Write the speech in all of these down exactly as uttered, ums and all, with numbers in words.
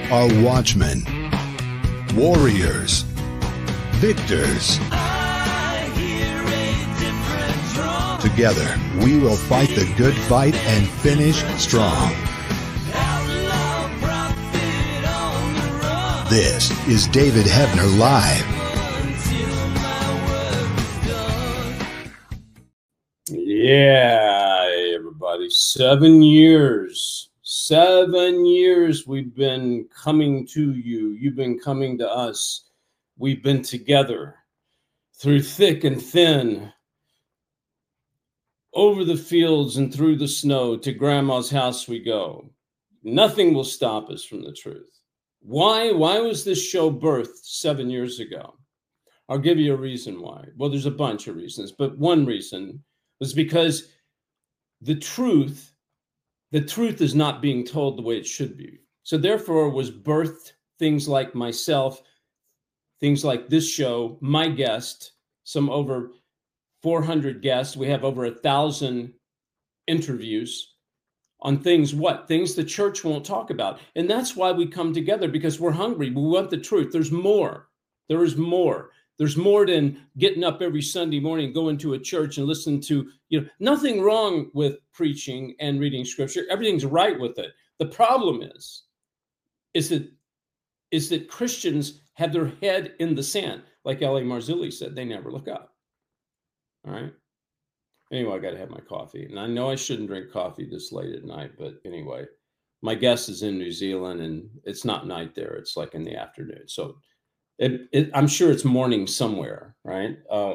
are watchmen, warriors, victors. Together, we will fight the good fight and finish strong. This is David Heavener Live. Yeah, everybody. Seven years. Seven years we've been coming to you. You've been coming to us. We've been together through thick and thin, over the fields and through the snow. To Grandma's house we go. Nothing will stop us from the truth. Why? Why was this show birthed seven years ago? I'll give you a reason why. Well, there's a bunch of reasons, but one reason was because the truth, the truth is not being told the way it should be. So therefore was birthed things like myself, things like this show, my guest, some over four hundred guests. We have over a thousand interviews on things, what? Things the church won't talk about. And that's why we come together, because we're hungry. We want the truth. There's more. There is more. There's more than getting up every Sunday morning, going to a church and listen to, you know, nothing wrong with preaching and reading scripture. Everything's right with it. The problem is, is that, is that Christians have their head in the sand. Like L A Marzulli said, they never look up. All right. Anyway, I got to have my coffee. And I know I shouldn't drink coffee this late at night, but anyway, my guest is in New Zealand and it's not night there. It's like in the afternoon. So it, it, I'm sure it's morning somewhere, right? Uh,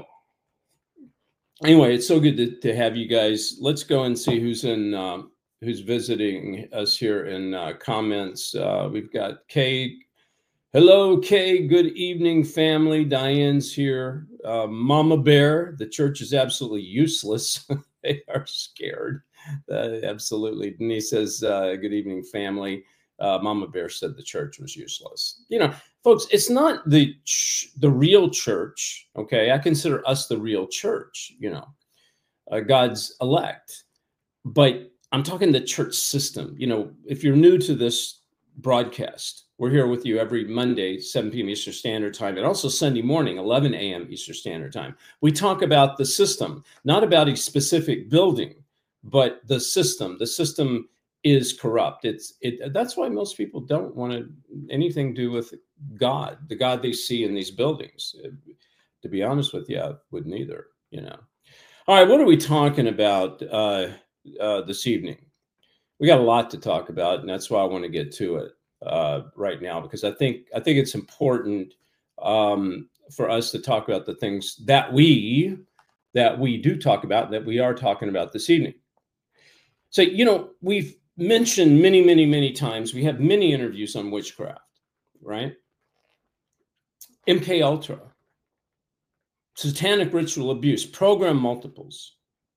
anyway, it's so good to, to have you guys. Let's go and see who's in, um, who's visiting us here in uh, comments. Uh, we've got Kay. Hello, Kay. Good evening, family. Diane's here. Uh, Mama Bear, the church is absolutely useless. They are scared. Uh, absolutely. Denise says, uh, good evening, family. Uh, Mama Bear said the church was useless. You know, folks, it's not the ch- the real church, okay? I consider us the real church, you know, uh, God's elect. But I'm talking the church system. You know, if you're new to this broadcast, we're here with you every Monday, seven p.m. Eastern Standard Time, and also Sunday morning, eleven a.m. Eastern Standard Time. We talk about the system, not about a specific building, but the system. The system is corrupt. It's it. That's why most people don't want to anything to do with God, the God they see in these buildings. To be honest with you, I wouldn't either. You know. All right, what are we talking about uh, uh, this evening? We got a lot to talk about, and that's why I want to get to it uh, right now, because I think I think it's important um, for us to talk about the things that we that we do talk about, that we are talking about this evening. So, you know, we've mentioned many, many, many times, we have many interviews on witchcraft, right? M K Ultra, satanic ritual abuse, program multiples.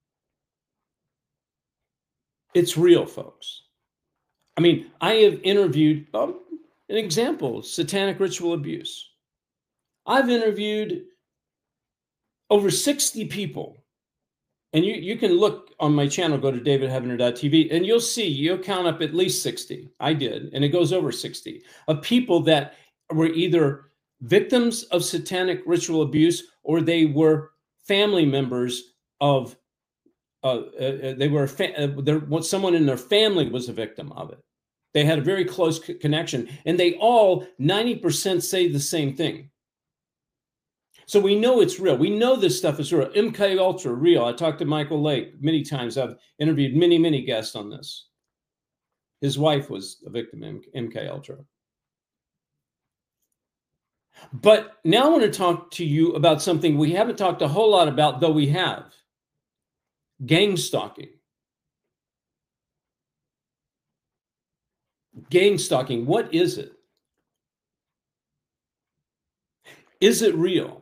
It's real, folks. I mean, I have interviewed, um, an example, satanic ritual abuse. I've interviewed over sixty people. And you, you can look on my channel, go to david heavener dot t v, and you'll see, you'll count up at least sixty. I did, and it goes over sixty, of people that were either victims of satanic ritual abuse or they were family members of Uh, uh, they were fa- uh, there, someone in their family was a victim of it. They had a very close c- connection, and they all ninety percent say the same thing. So we know it's real. We know this stuff is real. M K Ultra, real. I talked to Michael Lake many times. I've interviewed many, many guests on this. His wife was a victim of M K Ultra. But now I want to talk to you about something we haven't talked a whole lot about, though we have. Gang stalking. Gang stalking, what is it? Is it real?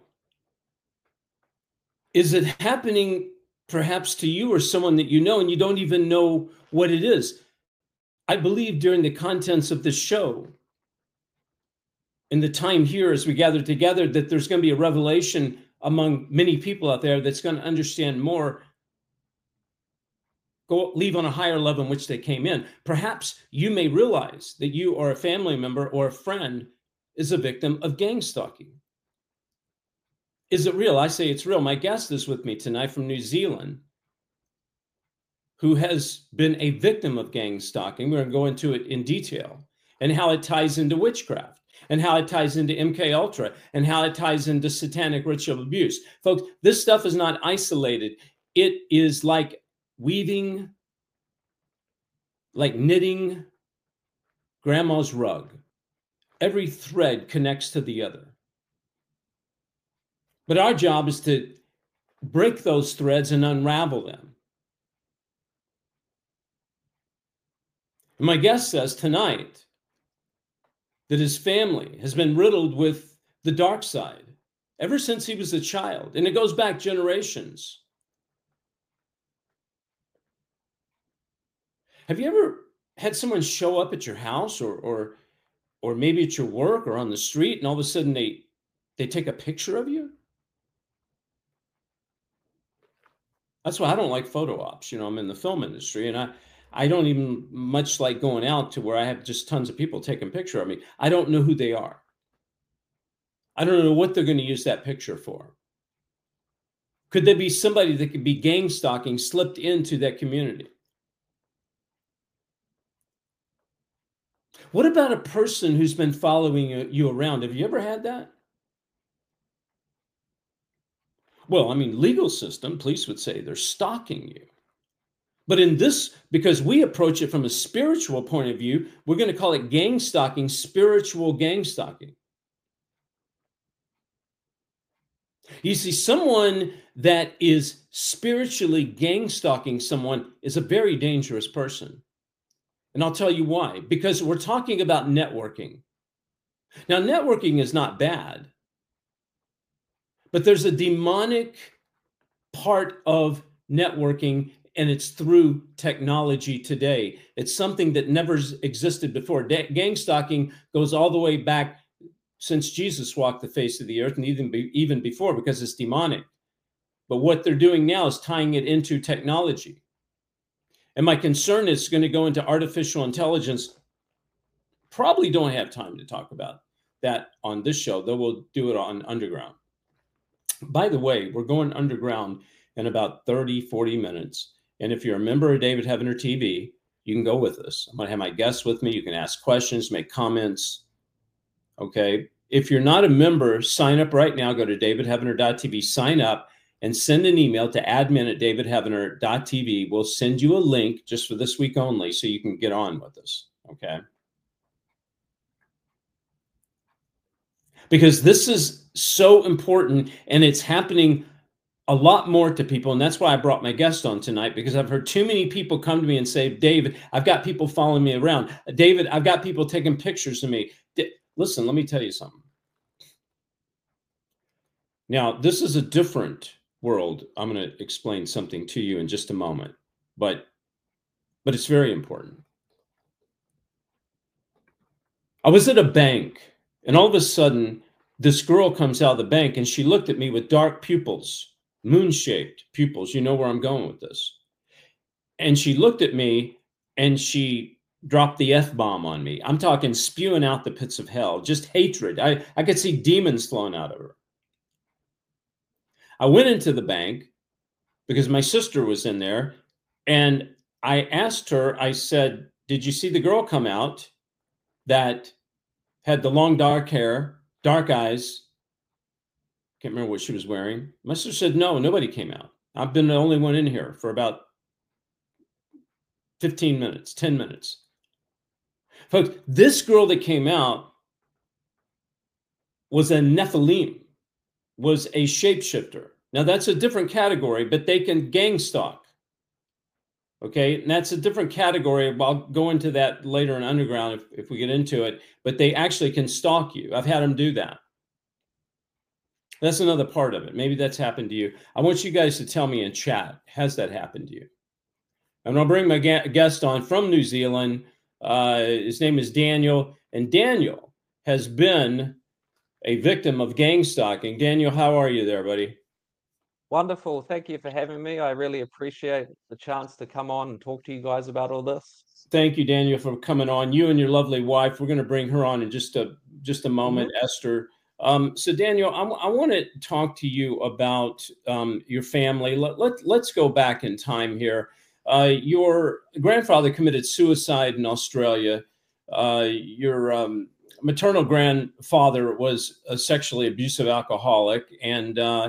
Is it happening perhaps to you or someone that you know and you don't even know what it is? I believe during the contents of this show, in the time here as we gather together, that there's going to be a revelation among many people out there that's going to understand more go leave on a higher level in which they came in. Perhaps you may realize that you or a family member or a friend is a victim of gang stalking. Is it real? I say it's real. My guest is with me tonight from New Zealand, who has been a victim of gang stalking. We're going to go into it in detail and how it ties into witchcraft and how it ties into M K Ultra and how it ties into satanic ritual abuse. Folks, this stuff is not isolated. It is like weaving, like knitting grandma's rug. Every thread connects to the other. But our job is to break those threads and unravel them. And my guest says tonight that his family has been riddled with the dark side ever since he was a child, and it goes back generations. Have you ever had someone show up at your house or or or maybe at your work or on the street, and all of a sudden they they take a picture of you? That's why I don't like photo ops. You know, I'm in the film industry, and I I don't even much like going out to where I have just tons of people taking a picture of me. I don't know who they are. I don't know what they're going to use that picture for. Could there be somebody that could be gang stalking slipped into that community? What about a person who's been following you around? Have you ever had that? Well, I mean, legal system, police would say they're stalking you. But in this, because we approach it from a spiritual point of view, we're going to call it gang stalking, spiritual gang stalking. You see, someone that is spiritually gang stalking someone is a very dangerous person. And I'll tell you why. Because we're talking about networking. Now, networking is not bad. But there's a demonic part of networking, and it's through technology today. It's something that never existed before. Da- gang stalking goes all the way back since Jesus walked the face of the earth, and even, be, even before, because it's demonic. But what they're doing now is tying it into technology. And my concern is going to go into artificial intelligence. Probably don't have time to talk about that on this show, though we'll do it on Underground. By the way, we're going underground in about thirty, forty minutes. And if you're a member of David Heavener T V, you can go with us. I'm going to have my guests with me. You can ask questions, make comments. Okay. If you're not a member, sign up right now. Go to david heavener dot t v, sign up, and send an email to admin at david heavener dot t v. We'll send you a link just for this week only so you can get on with us. Okay. Because this is so important, and it's happening a lot more to people. And that's why I brought my guest on tonight, because I've heard too many people come to me and say, David, I've got people following me around. David, I've got people taking pictures of me. D- Listen, let me tell you something. Now, this is a different world. I'm going to explain something to you in just a moment, but, but it's very important. I was at a bank, and all of a sudden, this girl comes out of the bank, and she looked at me with dark pupils, moon-shaped pupils. You know where I'm going with this. And she looked at me, and she dropped the F-bomb on me. I'm talking spewing out the pits of hell, just hatred. I, I could see demons flowing out of her. I went into the bank because my sister was in there, and I asked her, I said, did you see the girl come out that had the long dark hair, dark eyes? Can't remember what she was wearing. My sister said, no, nobody came out. I've been the only one in here for about fifteen minutes, ten minutes. Folks, this girl that came out was a Nephilim, was a shapeshifter. Now, that's a different category, but they can gang stalk. Okay, and that's a different category. I'll go into that later in Underground if, if we get into it, but they actually can stalk you. I've had them do that. That's another part of it. Maybe that's happened to you. I want you guys to tell me in chat, has that happened to you? And I'll bring my guest on from New Zealand. Uh, his name is Daniel, and Daniel has been a victim of gang stalking. Daniel, how are you there, buddy? Wonderful. Thank you for having me. I really appreciate the chance to come on and talk to you guys about all this. Thank you, Daniel, for coming on. You and your lovely wife. We're going to bring her on in just a just a moment, mm-hmm. Esther. Um, so, Daniel, I, I want to talk to you about um, your family. Let, let, let's go back in time here. Uh, your grandfather committed suicide in Australia. Uh, your um, maternal grandfather was a sexually abusive alcoholic, and uh,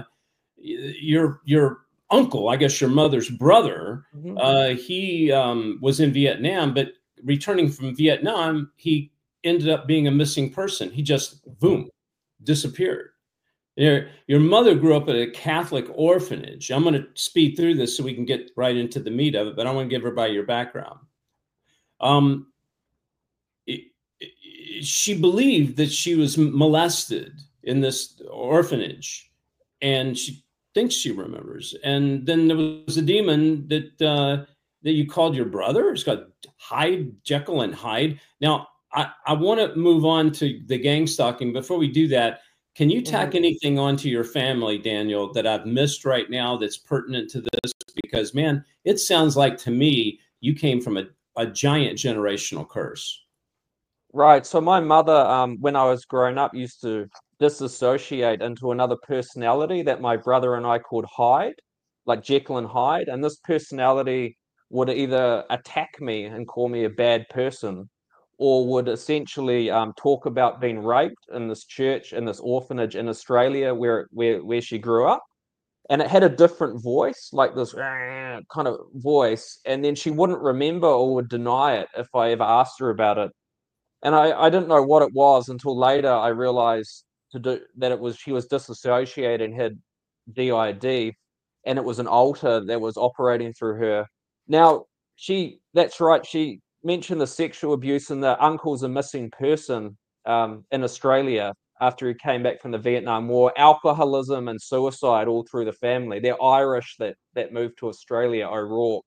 your your uncle, I guess your mother's brother, mm-hmm. uh, he um, was in Vietnam, but returning from Vietnam, he ended up being a missing person. He just, boom, disappeared. Your, your mother grew up at a Catholic orphanage. I'm going to speed through this so we can get right into the meat of it, but I want to give everybody your background. Um, it, it, she believed that she was molested in this orphanage, and she thinks she remembers. And then there was a demon that uh, that you called your brother. It's got Hyde, Jekyll and Hyde. Now, I, I want to move on to the gang stalking. Before we do that, can you tack mm-hmm. anything onto your family, Daniel, that I've missed right now that's pertinent to this? Because, man, it sounds like to me you came from a, a giant generational curse. Right. So my mother, um, when I was growing up, used to disassociate into another personality that my brother and I called Hyde, like Jekyll and Hyde. And this personality would either attack me and call me a bad person, or would essentially um, talk about being raped in this church, in this orphanage in Australia where, where, where she grew up. And it had a different voice, like this kind of voice. And then she wouldn't remember or would deny it if I ever asked her about it. And I, I didn't know what it was until later I realized to do that it was she was disassociated and had D I D, and it was an altar that was operating through her. Now, she that's right, she mentioned the sexual abuse, and the uncle's a missing person um, in Australia after he came back from the Vietnam War. Alcoholism and suicide all through the family. They're Irish that that moved to Australia, O'Rourke.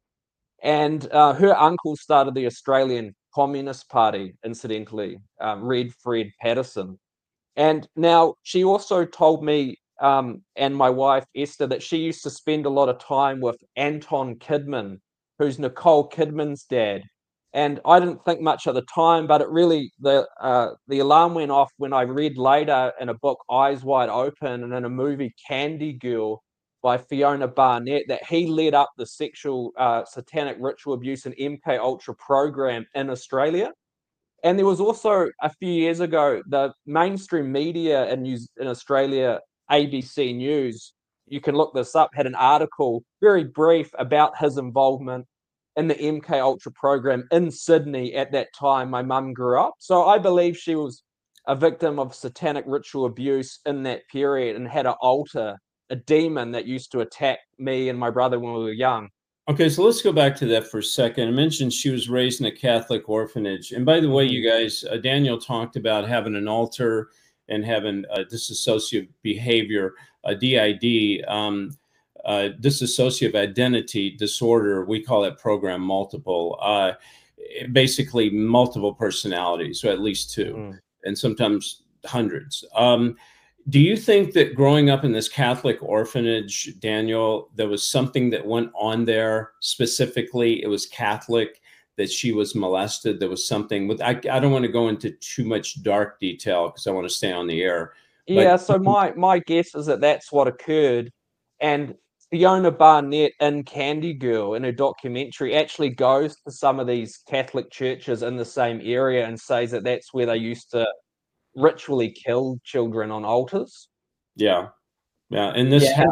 And uh, her uncle started the Australian Communist Party, incidentally, um, Red Fred Patterson. And now she also told me um, and my wife, Esther, that she used to spend a lot of time with Anton Kidman, who's Nicole Kidman's dad. And I didn't think much at the time, but it really, the uh, the alarm went off when I read later in a book, Eyes Wide Open, and in a movie, Candy Girl, by Fiona Barnett, that he led up the sexual uh, satanic ritual abuse and M K Ultra program in Australia. And there was also, a few years ago, the mainstream media in, New, in Australia, A B C News, you can look this up, had an article, very brief, about his involvement in the M K Ultra program in Sydney at that time my mum grew up. So I believe she was a victim of satanic ritual abuse in that period and had an altar, a demon that used to attack me and my brother when we were young. Okay, so let's go back to that for a second. I mentioned she was raised in a Catholic orphanage. And by the way, you guys, uh, Daniel talked about having an altar and having a dissociative behavior, a D I D, um, uh, dissociative identity disorder. We call it program multiple, uh, basically multiple personalities, so at least two, mm. and sometimes hundreds. Um, Do you think that growing up in this Catholic orphanage, Daniel, there was something that went on there specifically? It was Catholic, that she was molested. There was something with, I, I don't want to go into too much dark detail because I want to stay on the air. But yeah, so my, my guess is that that's what occurred. And Fiona Barnett in Candy Girl, in her documentary, actually goes to some of these Catholic churches in the same area and says that that's where they used to ritually kill children on altars. Yeah, yeah, and this yeah.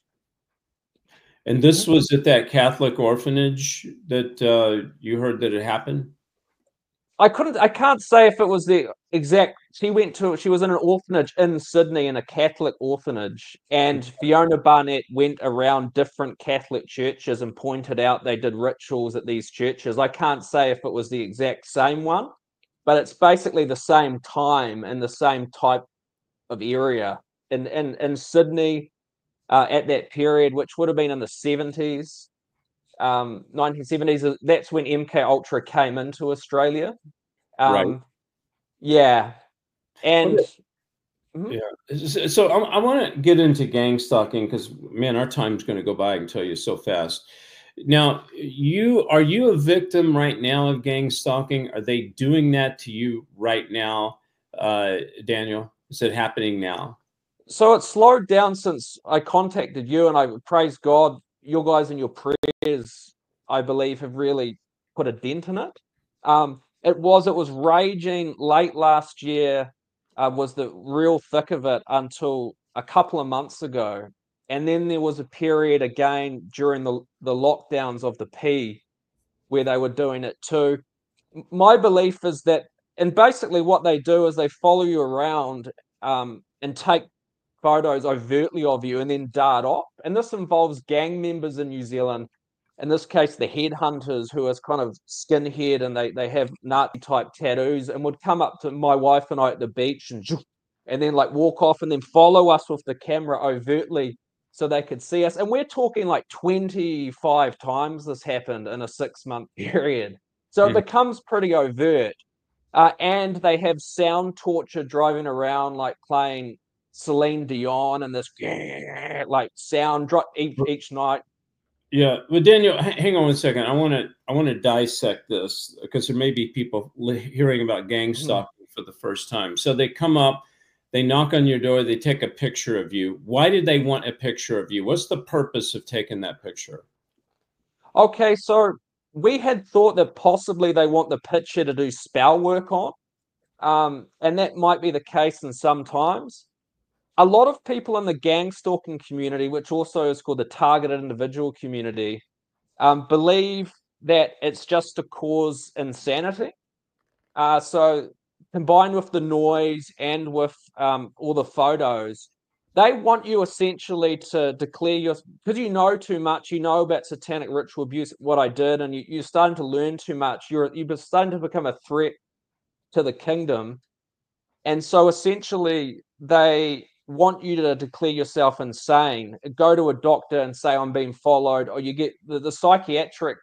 and this was at that Catholic orphanage that uh, you heard that it happened. I couldn't. I can't say if it was the exact. She went to. She was in an orphanage in Sydney, in a Catholic orphanage, and Fiona Barnett went around different Catholic churches and pointed out they did rituals at these churches. I can't say if it was the exact same one, but it's basically the same time and the same type of area in in, in Sydney uh, at that period, which would have been in the seventies, um, nineteen seventies. That's when M K Ultra came into Australia. Um, right. Yeah, and Mhm. Yeah. So I, I want to get into gang stalking because, man, our time's going to go by. I can tell you so fast. Now, you are you a victim right now of gang stalking? Are they doing that to you right now, uh, Daniel? Is it happening now? So it's slowed down since I contacted you, and I praise God, your guys and your prayers, I believe, have really put a dent in it. Um, it was it was raging late last year, uh, was the real thick of it until a couple of months ago, and then there was a period again during the the lockdowns of the P where they were doing it too. My belief is that, and basically what they do is they follow you around, um, and take photos overtly of you and then dart off. And this involves gang members in New Zealand. In this case, the headhunters, who is kind of skinhead and they, they have Nazi type tattoos, and would come up to my wife and I at the beach and and then like walk off and then follow us with the camera overtly so they could see us. And we're talking like twenty-five times this happened in a six month period. So it Mhm. becomes pretty overt. Uh, and they have sound torture driving around, like playing Celine Dion and this like sound drop each, each night. Yeah, but Daniel, h- hang on one second. I want to I want to dissect this because there may be people li- hearing about gang Mhm. stalking for the first time. So they come up, they knock on your door, they take a picture of you. Why did they want a picture of you? What's the purpose of taking that picture? Okay, so we had thought that possibly they want the picture to do spell work on, um, and that might be the case in some times. A lot of people in the gang stalking community, which also is called the targeted individual community, um, believe that it's just to cause insanity. Uh, so combined with the noise and with um, all the photos, they want you essentially to declare your, because you know too much, you know about satanic ritual abuse, what I did, and you, you're starting to learn too much. You're you're starting to become a threat to the kingdom, and so essentially they want you to declare yourself insane, go to a doctor and say I'm being followed, or you get the, the psychiatric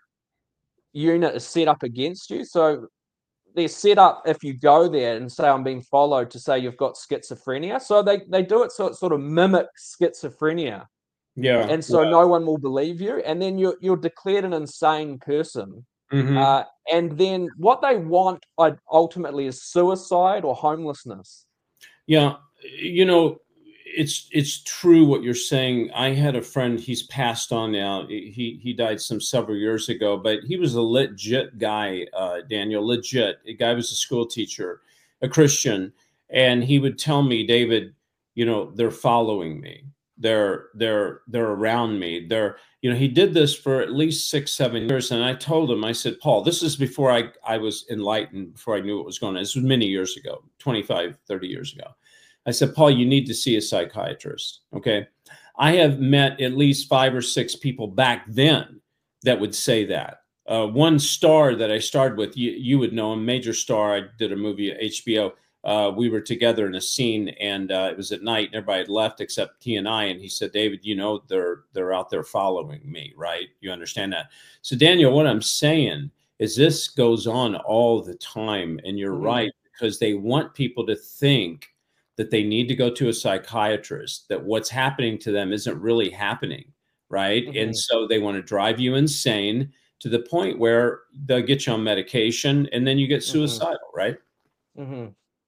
unit is set up against you. So they're set up if you go there and say I'm being followed to say you've got schizophrenia. So they, they do it so it sort of mimics schizophrenia. Yeah. And so no one will believe you. And then you're you're declared an insane person. Hmm. Uh, and then what they want ultimately is suicide or homelessness. Yeah, you know, it's it's true what you're saying. I had a friend, he's passed on now. He he died some several years ago, but he was a legit guy, uh, Daniel, legit. A guy was a school teacher, a Christian, and he would tell me, David, you know, they're following me. They're they're they're around me. They're, you know, he did this for at least six, seven years. And I told him, I said, Paul, this is before I, I was enlightened, before I knew what was going on. This was many years ago, twenty-five, thirty years ago. I said, Paul, you need to see a psychiatrist. Okay. I have met at least five or six people back then that would say that. Uh, one star that I starred with, you, you would know him, major star. I did a movie at H B O. Uh, we were together in a scene, and uh, it was at night, and everybody had left except he and I. And he said, David, you know, they're they're out there following me, right? You understand that? So, Daniel, what I'm saying is this goes on all the time, and you're Mm-hmm. right, because they want people to think that they need to go to a psychiatrist, that what's happening to them isn't really happening, right? Mm-hmm. And so they want to drive you insane to the point where they'll get you on medication and then you get suicidal, mm-hmm. right? Mm-hmm.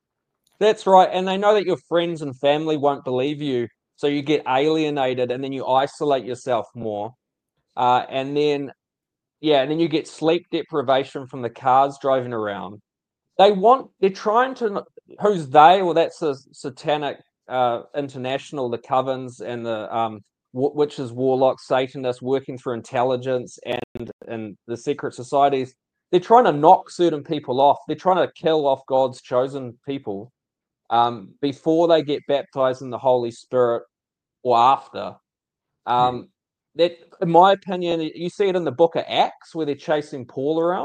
That's right. And they know that your friends and family won't believe you. So you get alienated and then you isolate yourself more. Uh, and then, yeah, and then you get sleep deprivation from the cars driving around. They want, they're trying to, who's they? Well, that's the Satanic uh, International, the Covens and the um, witches, warlocks, Satanists working for intelligence and, and the secret societies. They're trying to knock certain people off. They're trying to kill off God's chosen people um, before they get baptized in the Holy Spirit or after. Um, that, in my opinion, you see it in the book of Acts where they're chasing Paul around.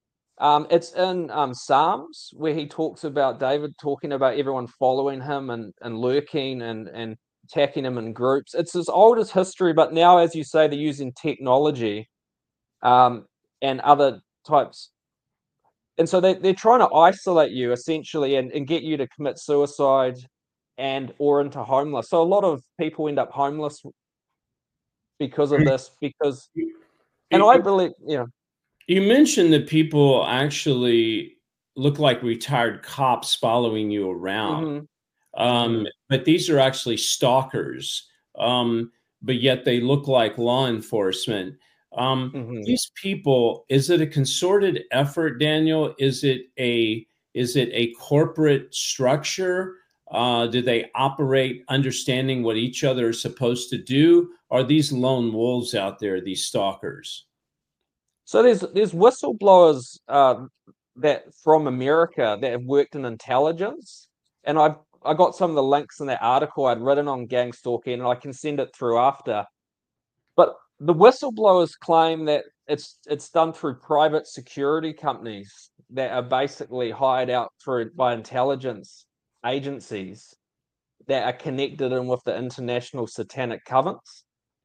Um, it's in um, Psalms where he talks about David talking about everyone following him and, and lurking and, and attacking him in groups. It's as old as history, but now, as you say, they're using technology um, and other types. And so they, they're trying to isolate you essentially and, and get you to commit suicide and or into homeless. So a lot of people end up homeless because of this, because, and I believe, you know. You mentioned that people actually look like retired cops following you around. Mm-hmm. Um, Mm-hmm. but these are actually stalkers, um, but yet they look like law enforcement. Um, Mm-hmm. These people, is it a concerted effort, Daniel? Is it a is it a corporate structure? Uh, do they operate understanding what each other is supposed to do? Are these lone wolves out there, these stalkers? So there's there's whistleblowers uh, that from America that have worked in intelligence, and I I got some of the links in that article I'd written on gang stalking, and I can send it through after. But the whistleblowers claim that it's it's done through private security companies that are basically hired out for by intelligence agencies that are connected in with the international satanic covens.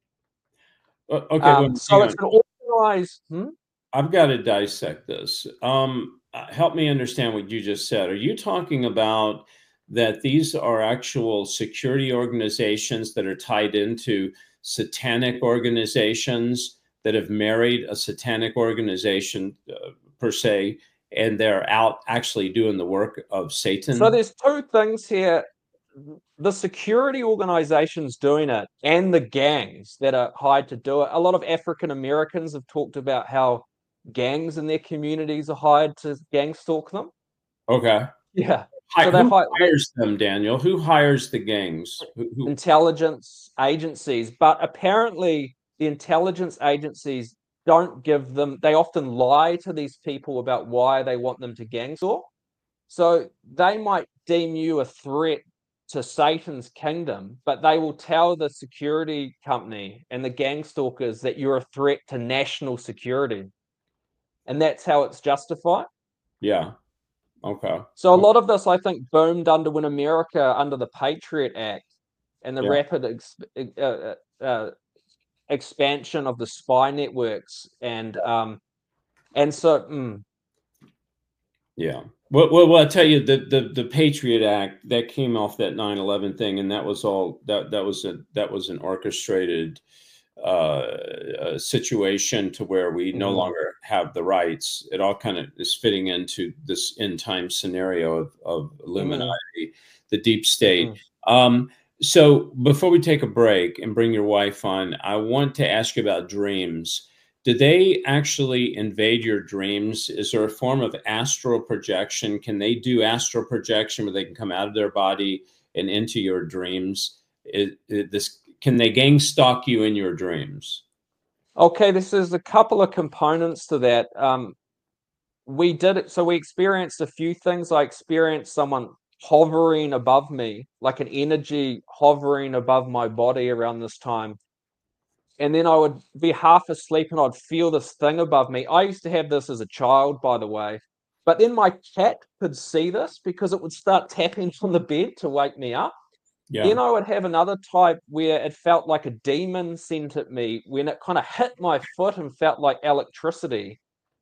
Uh, okay, well, Um, so hang it's on. an organized. Hmm? I've got to dissect this. Um, uh, help me understand what you just said. Are you talking about that these are actual security organizations that are tied into satanic organizations that have married a satanic organization uh, per se, and they're out actually doing the work of Satan? So there's two things here. The security organizations doing it and the gangs that are hired to do it. A lot of African Americans have talked about how gangs in their communities are hired to gang stalk them. Okay. Yeah. Hi, So they who hire hires them, Daniel? Who hires the gangs? Who, who? intelligence agencies, but apparently the intelligence agencies don't give them, they often lie to these people about why they want them to gang stalk. So they might deem you a threat to Satan's kingdom, but they will tell the security company and the gang stalkers that you're a threat to national security. And that's how it's justified. Yeah. Okay. So a Okay. lot of this, I think, boomed under when America, under the Patriot Act and the Yeah. rapid ex uh, uh, expansion of the spy networks. And um, and so, mm, Yeah. Well, well, well, I tell you, the, the the Patriot Act that came off that nine eleven thing, and that was all that that was a that was an orchestrated uh, uh, situation to where we no mhm, longer have the rights. It all kind of is fitting into this end time scenario of of Illuminati, mhm, the deep state. mhm. Um, so before we take a break and bring your wife on, I want to ask you about dreams. Do they actually invade your dreams? Is there a form of astral projection? Can they do astral projection where they can come out of their body and into your dreams? It, it, this can they gang stalk you in your dreams? Okay, this is a couple of components to that. Um, we did it, so we experienced a few things. I experienced someone hovering above me, like an energy hovering above my body around this time. And then I would be half asleep and I'd feel this thing above me. I used to have this as a child, by the way. But then my cat could see this because it would start tapping on the bed to wake me up. Yeah. Then I would have another type where it felt like a demon sent at me when it kind of hit my foot and felt like electricity.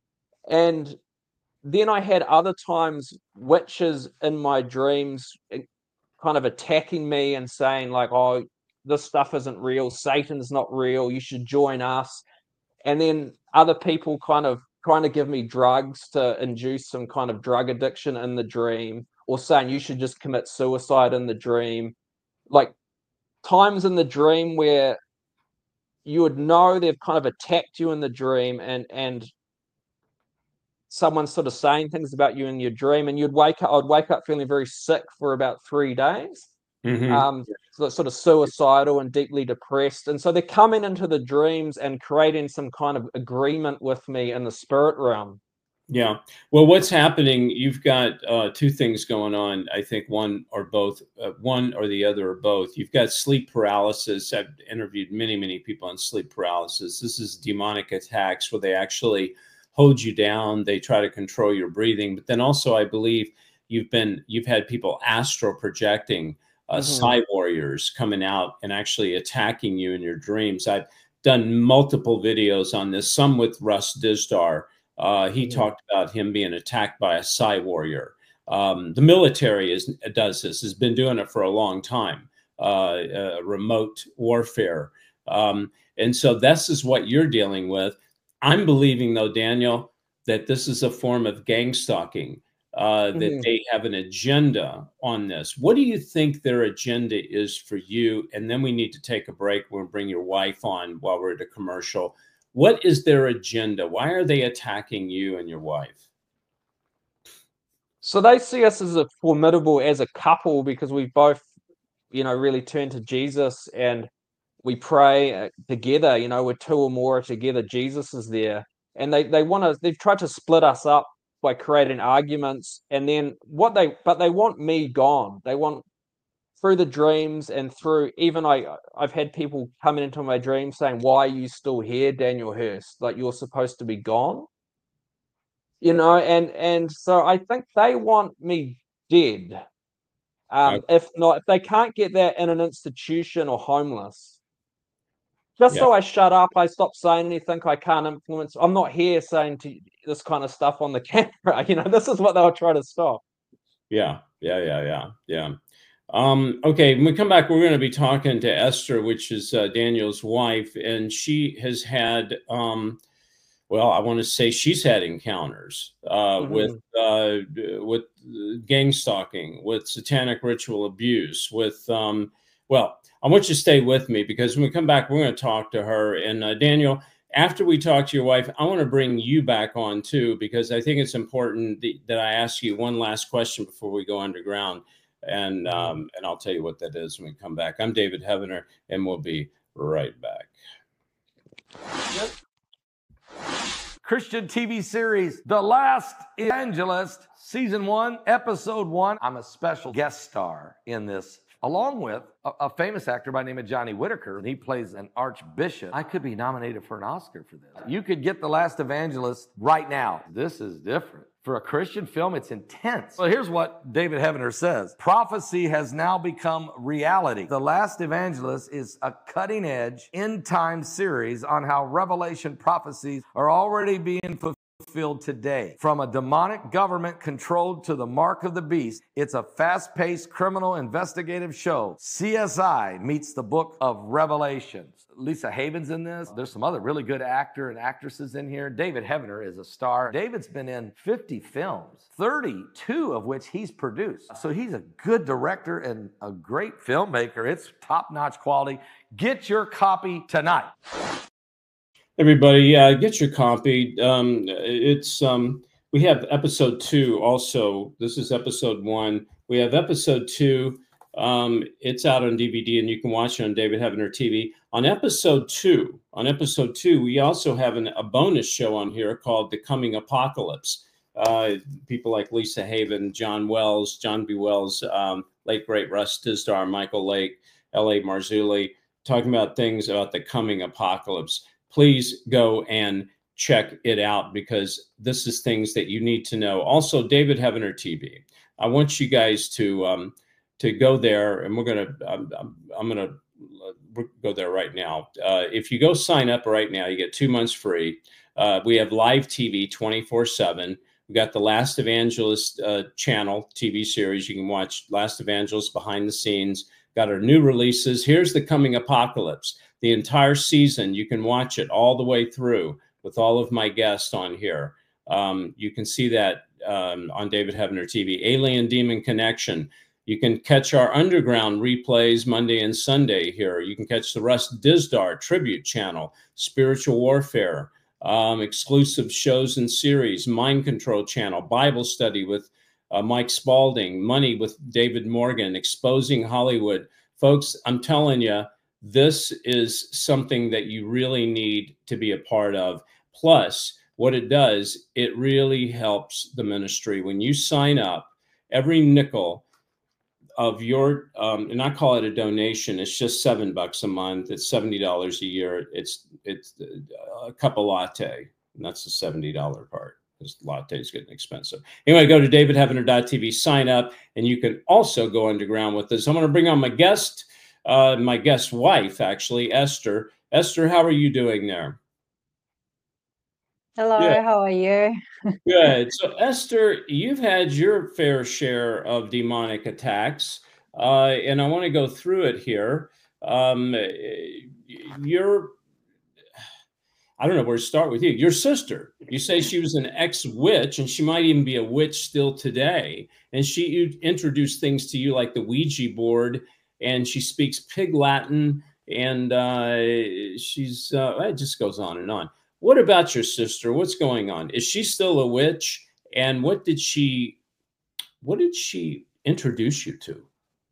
And then I had other times witches in my dreams eh, kind of attacking me and saying like, "Oh, this stuff isn't real. Satan's not real. You should join us." And then other people kind of trying to give me drugs to induce some kind of drug addiction in the dream, or saying you should just commit suicide in the dream. Like times in the dream where you would know they've kind of attacked you in the dream, and and someone's sort of saying things about you in your dream, and you'd wake up I'd wake up feeling very sick for about three days. Hmm. Um, so sort of suicidal and deeply depressed. And so they're coming into the dreams and creating some kind of agreement with me in the spirit realm. Yeah. Well, what's happening? You've got uh, two things going on. I think one or both, uh, one or the other or both. You've got sleep paralysis. I've interviewed many, many people on sleep paralysis. This is demonic attacks where they actually hold you down. They try to control your breathing. But then also, I believe you've been you've had people astral projecting, uh, Mm-hmm. Psy warriors coming out and actually attacking you in your dreams. I've done multiple videos on this. Some with Russ Dizdar. Uh, he Mm-hmm. talked about him being attacked by a Psy warrior. Um, the military is, does this, has been doing it for a long time, uh, uh, remote warfare. Um, and so this is what you're dealing with. I'm believing, though, Daniel, that this is a form of gang stalking, uh, that Mhm. they have an agenda on this. What do you think their agenda is for you? And then we need to take a break. We'll bring your wife on while we're at a commercial. What is their agenda? Why are they attacking you and your wife? So they see us as a formidable as a couple because we both, you know, really turn to Jesus and we pray uh, together. You know, we're two or more together. Jesus is there, and they they want to. They've tried to split us up by creating arguments, and then what they but they want me gone. They want through the dreams and through even I I've had people coming into my dreams saying, "Why are you still here, Daniel Hurst? Like you're supposed to be gone." You know, and and so I think they want me dead. Uh, Um, if not, if they can't get that in an institution or homeless, just yeah, so I shut up, I stop saying anything I can't influence. I'm not here saying to this kind of stuff on the camera. You know, this is what they'll try to stop. yeah, yeah, yeah, yeah, yeah. Um, okay, when we come back, we're going to be talking to Esther, which is uh, Daniel's wife, and she has had, um, well, I want to say she's had encounters uh, with Mhm. uh, with gang stalking, with satanic ritual abuse, with um, well, I want you to stay with me because when we come back, we're going to talk to her. And uh, Daniel, after we talk to your wife, I want to bring you back on too because I think it's important th- that I ask you one last question before we go underground. And Mhm. um, and I'll tell you what that is when we come back. I'm David Heavener, and we'll be right back. Yep. Christian T V series, The Last Evangelist, Season one, Episode one. I'm a special guest star in this, along with a, a famous actor by the name of Johnny Whitaker, and he plays an archbishop. I could be nominated for an Oscar for this. You could get The Last Evangelist right now. This is different. For a Christian film, it's intense. Well, here's what David Heavener says. Prophecy has now become reality. The Last Evangelist is a cutting-edge, end-time series on how Revelation prophecies are already being fulfilled today. From a demonic government controlled to the mark of the beast, it's a fast-paced criminal investigative show. C S I meets the book of Revelations. Lisa Haven's in this. There's some other really good actor and actresses in here. David Heavener is a star. David's been in fifty films, thirty-two of which he's produced. So he's a good director and a great filmmaker. It's top-notch quality. Get your copy tonight. Everybody, uh, get your copy. Um, it's um, we have episode two also. This is episode one. We have episode two. Um, it's out on D V D, and you can watch it on David Heavener T V. On episode two, on episode two, we also have an, a bonus show on here called The Coming Apocalypse. Uh, people like Lisa Haven, John Wells, John B. Wells, um, late great Russ Tisdar, Michael Lake, L A. Marzulli, talking about things about the coming apocalypse. Please go and check it out because this is things that you need to know. Also, David Heavener T V. I want you guys to um, to go there, and we're gonna I'm, I'm gonna go there right now. Uh, if you go sign up right now, you get two months free. Uh, we have live T V twenty-four seven. We got the Last Evangelist uh, channel T V series. You can watch Last Evangelist behind the scenes. Got our new releases. Here's The Coming Apocalypse. The entire season, you can watch it all the way through with all of my guests on here. Um, you can see that um, on David Heavener T V. Alien Demon Connection. You can catch our underground replays Monday and Sunday here. You can catch the Russ Tisdar tribute channel, Spiritual Warfare, um, exclusive shows and series, Mind Control channel, Bible study with uh, Mike Spalding, Money with David Morgan, Exposing Hollywood. Folks, I'm telling you, this is something that you really need to be a part of. Plus, what it does, it really helps the ministry. When you sign up, every nickel of your, um, and I call it a donation, it's just seven bucks a month. It's seventy dollars a year. It's it's a cup of latte, and that's the seventy dollar part because latte is getting expensive. Anyway, go to david heavener dot t v, sign up, and you can also go underground with us. I'm going to bring on my guest, uh, my guest's wife, actually, Esther. Esther, how are you doing there? Hello, Yeah. how are you? Good. So, Esther, you've had your fair share of demonic attacks, uh, and I want to go through it here. Um, you're, I don't know where to start with you. Your sister, you say she was an ex-witch, and she might even be a witch still today. And she you introduced things to you like the Ouija board, and she speaks Pig Latin, and uh, she's, uh, it just goes on and on. What about your sister? What's going on? Is she still a witch? And what did she, what did she introduce you to?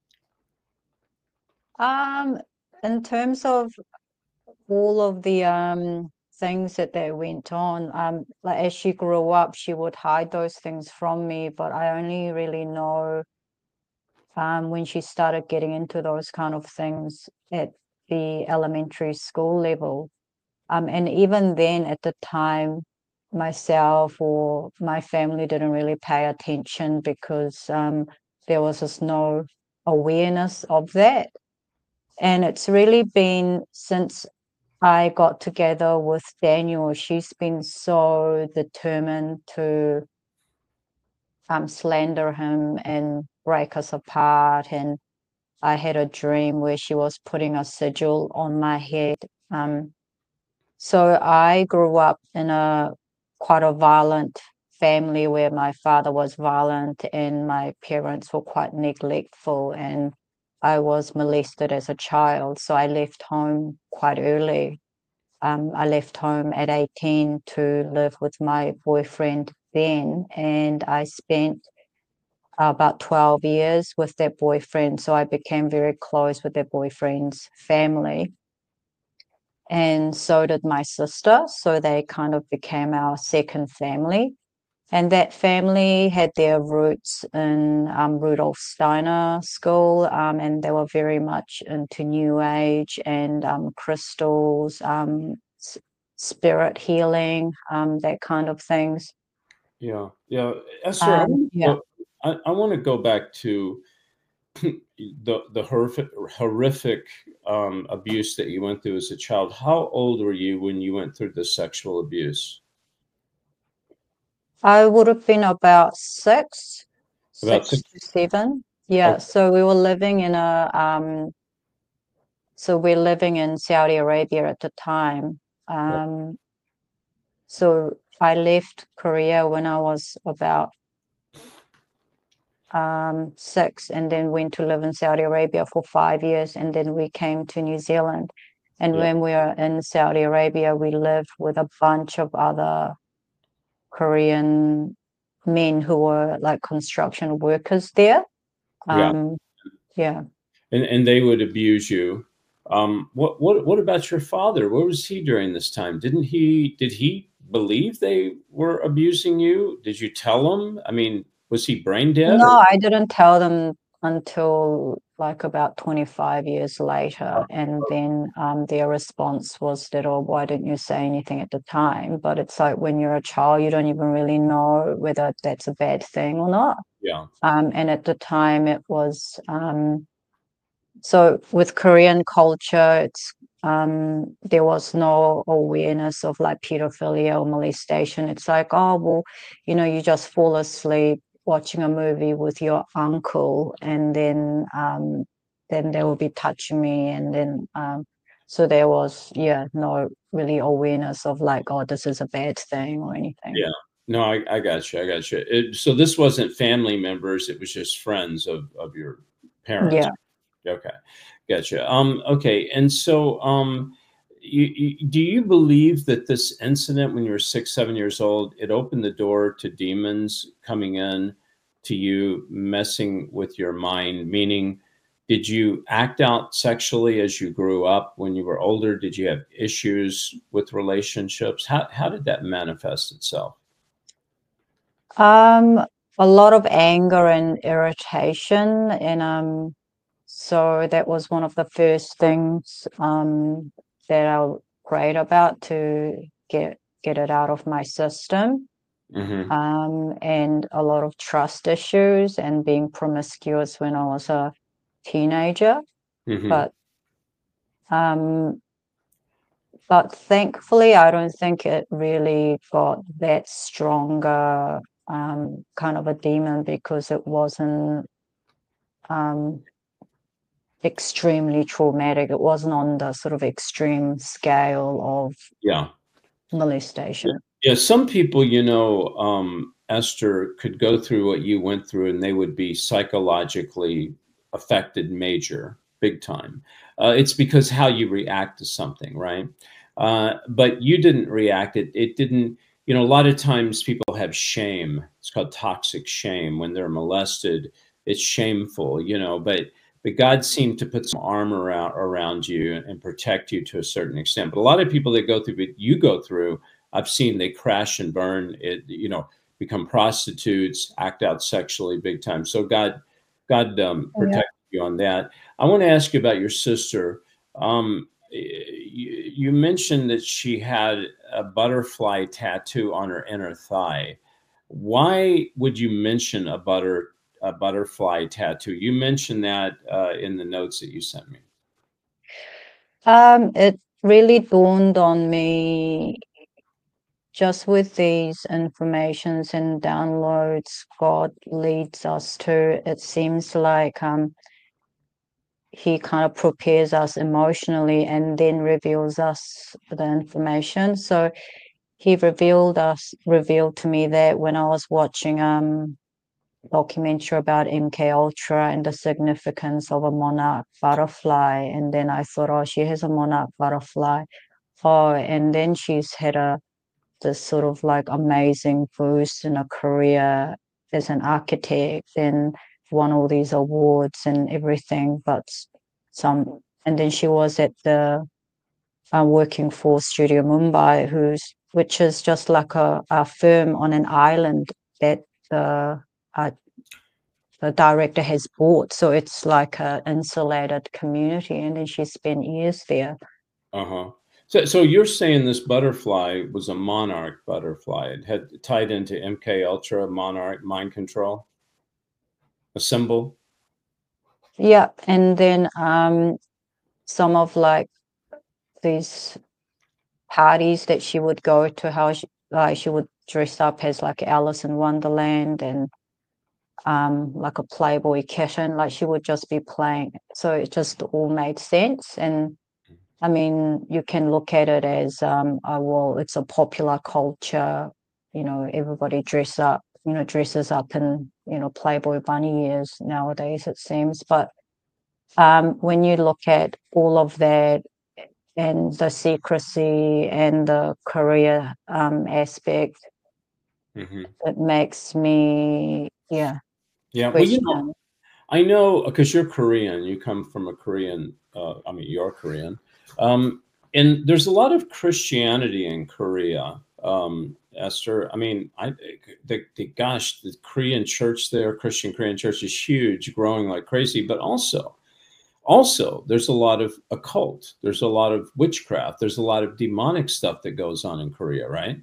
Um, in terms of all of the um things that they went on, um, like as she grew up, she would hide those things from me, but I only really know um when she started getting into those kind of things at the elementary school level. Um, and even then, at the time, myself or my family didn't really pay attention because um, there was just no awareness of that. And it's really been since I got together with Daniel, she's been so determined to um, slander him and break us apart. And I had a dream where she was putting a sigil on my head. Um, So I grew up in a quite a violent family where my father was violent and my parents were quite neglectful, and I was molested as a child. So I left home quite early. Um, I left home at eighteen to live with my boyfriend then, and I spent about twelve years with that boyfriend. So I became very close with that boyfriend's family, and so did my sister. So they kind of became our second family. And that family had their roots in um, Rudolf Steiner school, um, and they were very much into New Age and um, crystals, um, s- spirit healing, um, that kind of things. Yeah, yeah. Esther, I Um, want to yeah. go, I, I want to go back to the the horrific horrific um, abuse that you went through as a child. How old were you when you went through the sexual abuse? I would have been about six, About six six. to seven. Yeah. Okay. So we were living in a um, so we're living in Saudi Arabia at the time. Um, so I left Korea when I was about um, six, and then went to live in Saudi Arabia for five years, and then we came to New Zealand. And Yeah. when we were in Saudi Arabia, we lived with a bunch of other Korean men who were like construction workers there. Yeah. Um, yeah. And and they would abuse you. Um, what what what about your father? Where was he during this time? Didn't he did he believe they were abusing you? Did you tell him? I mean, was he brain dead? Or? No, I didn't tell them until like about twenty-five years later. And then um, their response was that, oh, why didn't you say anything at the time? But it's like when you're a child, you don't even really know whether that's a bad thing or not. Yeah. Um, and at the time, it was um, so with Korean culture, it's um, there was no awareness of like pedophilia or molestation. It's like, oh, well, you know, you just fall asleep watching a movie with your uncle, and then um, then they will be touching me, and then um, so there was, yeah, no really awareness of like, oh, this is a bad thing or anything. Yeah. No, I, I got you. I got you. It, so this wasn't family members. It was just friends of, of your parents. Yeah. Okay. Gotcha. Um, okay. And so, um, you, you, do you believe that this incident when you were six, seven years old, it opened the door to demons coming in to you, messing with your mind? Meaning, did you act out sexually as you grew up? When you were older, did you have issues with relationships? How, how did that manifest itself? Um, a lot of anger and irritation, and um, so that was one of the first things um that I prayed about to get get it out of my system. Mm-hmm. Um, and a lot of trust issues and being promiscuous when I was a teenager. Mm-hmm. But um, but thankfully, I don't think it really got that stronger um, kind of a demon, because it wasn't um, extremely traumatic. It wasn't on the sort of extreme scale of Yeah. molestation. Yeah, some people, you know, um, Esther, could go through what you went through and they would be psychologically affected major, big time. Uh, it's because how you react to something, right? Uh, but you didn't react. It, it didn't, you know, a lot of times people have shame. It's called toxic shame. When they're molested, it's shameful, you know, but but God seemed to put some armor around, around you and protect you to a certain extent. But a lot of people that go through what you go through, I've seen they crash and burn, it, you know, become prostitutes, act out sexually big time. So God, God um, Yeah. protected you on that. I want to ask you about your sister. Um, you, you mentioned that she had a butterfly tattoo on her inner thigh. Why would you mention a butter a butterfly tattoo? You mentioned that uh, in the notes that you sent me. Um, it really dawned on me just with these informations and downloads God leads us to. It seems like um, he kind of prepares us emotionally and then reveals us the information. So he revealed us, revealed to me that when I was watching um documentary about M K Ultra and the significance of a monarch butterfly, and then I thought, oh, she has a monarch butterfly. Oh, and then she's had a this sort of like amazing boost in her career as an architect and won all these awards and everything. But some, and then she was at the uh, working for Studio Mumbai, who's which is just like a, a firm on an island that the uh, the director has bought. So it's like an insulated community, and then she spent years there. Uh-huh. So, so you're saying this butterfly was a monarch butterfly. It had tied into M K Ultra, monarch, mind control, a symbol. Yeah, and then um, some of like these parties that she would go to, how she, like she would dress up as like Alice in Wonderland and um, like a Playboy kitten, like she would just be playing. So it just all made sense. And I mean, you can look at it as, um, oh, well, it's a popular culture, you know, everybody dress up, you know, dresses up in, you know, Playboy bunny ears nowadays, it seems. But um, when you look at all of that and the secrecy and the career um, aspect, Mm-hmm. it makes me, yeah, Yeah. Well, you question. know, I know because you're Korean, you come from a Korean, uh, I mean, you're Korean. Um, and there's a lot of Christianity in Korea, um, Esther. I mean, I, the, the, gosh, the Korean church there, Christian Korean church is huge, growing like crazy, but also, also there's a lot of occult. There's a lot of witchcraft. There's a lot of demonic stuff that goes on in Korea, right?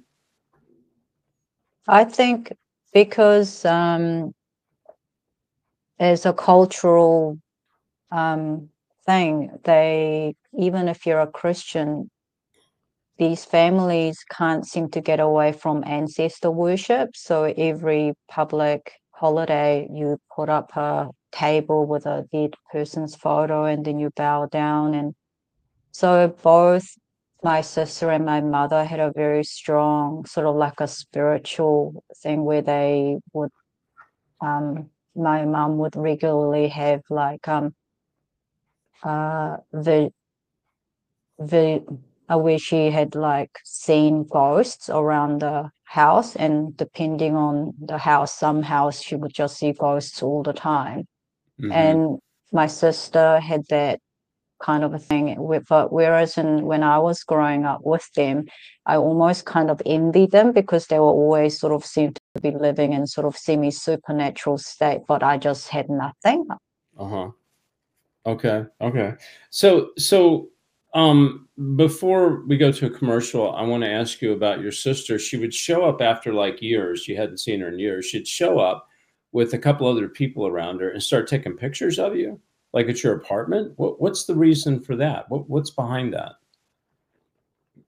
I think because um, as a cultural um, thing, they, even if you're a Christian, these families can't seem to get away from ancestor worship. So every public holiday, you put up a table with a dead person's photo and then you bow down. And so both my sister and my mother had a very strong sort of like a spiritual thing where they would, um, my mum would regularly have like um, uh, the the uh, where she had like seen ghosts around the house, and depending on the house, some house she would just see ghosts all the time. Mm-hmm. And my sister had that kind of a thing with, but whereas in when I was growing up with them, I almost kind of envied them because they were always sort of seemed to be living in sort of semi supernatural state, but I just had nothing. Uh-huh. Okay. Okay. So, so um, before we go to a commercial, I want to ask you about your sister. She would show up after like years. You hadn't seen her in years. She'd show up with a couple other people around her and start taking pictures of you, like at your apartment. What, what's the reason for that? What, what's behind that?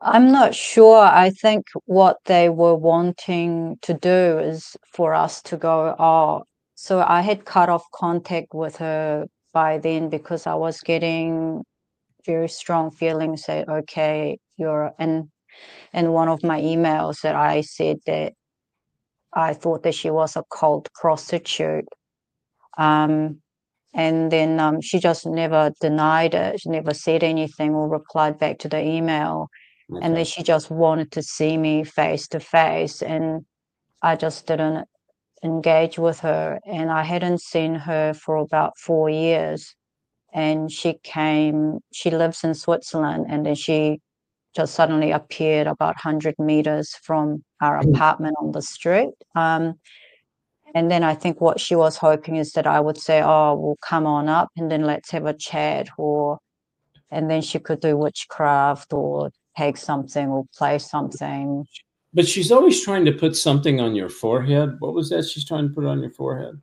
I'm not sure. I think what they were wanting to do is for us to go, oh, so I had cut off contact with her by then because I was getting very strong feelings that, okay, you're in, in one of my emails that I said that I thought that she was a cult prostitute. Um, and then um, she just never denied it. She never said anything or replied back to the email. Okay. And then she just wanted to see me face to face, and I just didn't engage with her. And I hadn't seen her for about four years. And she came, she lives in Switzerland, and then she just suddenly appeared about one hundred meters from our apartment on the street. Um, and then I think what she was hoping is that I would say, oh, well, come on up and then let's have a chat, or, and then she could do witchcraft or take something or play something. But she's always trying to put something on your forehead. What was that she's trying to put on your forehead?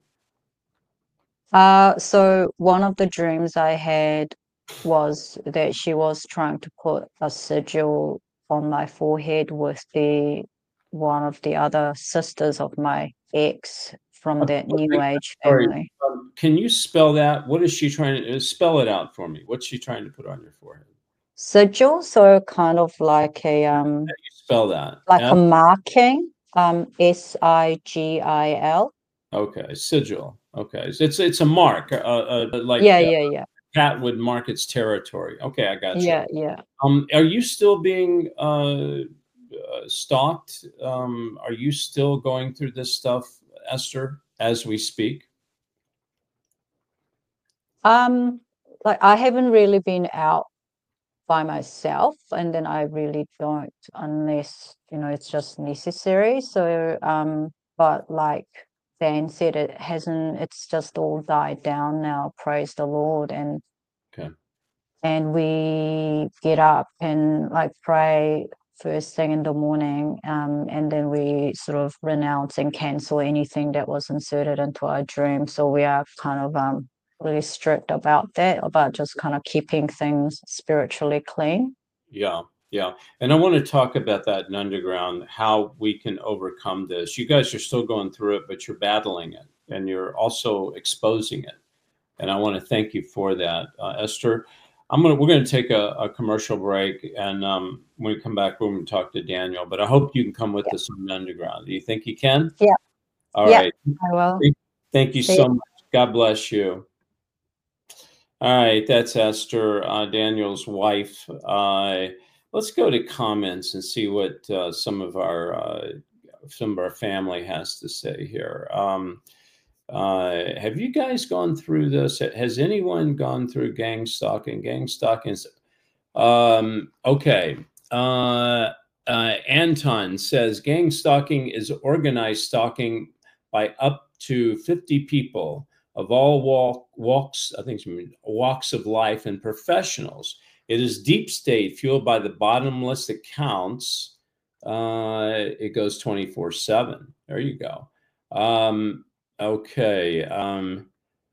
Uh, so one of the dreams I had was that she was trying to put a sigil on my forehead with the one of the other sisters of my ex from that New Age Sorry, family. um, can you spell that? What is she trying to spell it out for me? What's she trying to put on your forehead? Sigil, so kind of like a um How do you spell that? like M? a marking, um S I G I L. Okay, sigil. Okay, so it's it's a mark, uh, uh like Yeah, uh, yeah, yeah. cat would mark its territory. Okay, I got you. Yeah, yeah. Um, are you still being uh, uh stalked? Um, are you still going through this stuff, Esther, as we speak? Um, like I haven't really been out by myself, and then I really don't unless, you know, it's just necessary. So, um, but like Dan said, it hasn't, it's just all died down now, praise the Lord. And Okay. and we get up and like pray first thing in the morning, um, and then we sort of renounce and cancel anything that was inserted into our dream. So we are kind of um really strict about that, about just kind of keeping things spiritually clean. Yeah, yeah. And I want to talk about that in Underground, how we can overcome this. You guys are still going through it, but you're battling it and you're also exposing it. And I want to thank you for that, uh, Esther. I'm gonna we're gonna take a, a commercial break, and um, when we come back, we're going to talk to Daniel. But I hope you can come with Yeah. us on Underground. Do you think you can? Yeah. All Yeah, right. I will. Thank you See so ya. much. God bless you. All right, that's Esther, uh, Daniel's wife. Uh, let's go to comments and see what uh, some of our uh, some of our family has to say here. Um, uh, have you guys gone through this? Has anyone gone through gang stalking? Gang stalking is um, okay. Uh, uh, Anton says gang stalking is organized stalking by up to fifty people of all walk, walks, I think walks of life and professionals. It is deep state fueled by the bottomless accounts. Uh, it goes twenty-four seven. There you go. Um, okay. Um,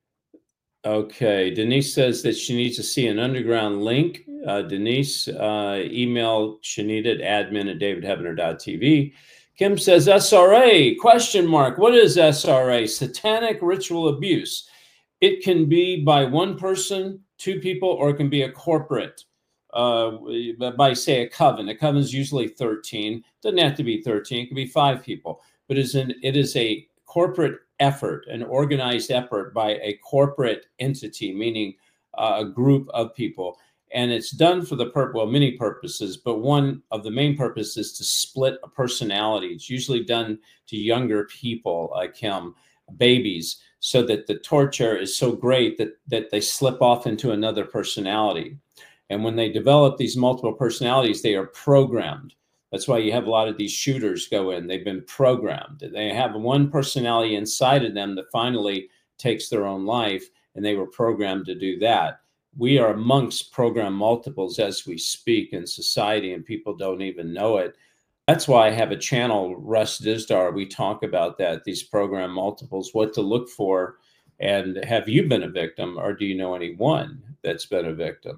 okay. Denise says that she needs to see an Underground link. Uh, Denise, uh, email Shanita at admin at david heavener dot t v. Kim says S R A, question mark. What is S R A? Satanic ritual abuse. It can be by one person, two people, or it can be a corporate, uh, by, say, a coven. A coven is usually thirteen. Doesn't have to be thirteen. It can be five people. But it is, an, it is a corporate effort, an organized effort by a corporate entity, meaning uh, a group of people. And it's done for the purpose, well, many purposes, but one of the main purposes is to split a personality. It's usually done to younger people, like him, babies, so that the torture is so great that, that they slip off into another personality. And when they develop these multiple personalities, they are programmed. That's why you have a lot of these shooters go in. They've been programmed. They have one personality inside of them that finally takes their own life, and they were programmed to do that. We are amongst program multiples as we speak in society, and people don't even know it. That's why I have a channel, Russ Dizdar. We talk about that, these program multiples, what to look for. And have you been a victim, or do you know anyone that's been a victim?